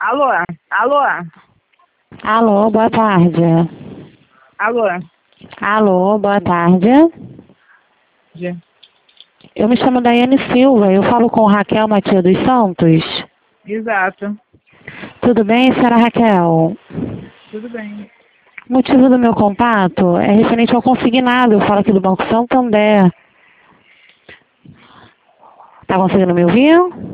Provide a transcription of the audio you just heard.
Alô? Alô? Alô, boa tarde. Alô? Alô, boa tarde. Já. Eu me chamo Daiane Silva, eu falo com Raquel Matias dos Santos. Exato. Tudo bem, senhora Raquel? Tudo bem. O motivo do meu contato é referente ao consignado, eu falo aqui do Banco Santander. Tá conseguindo me ouvir?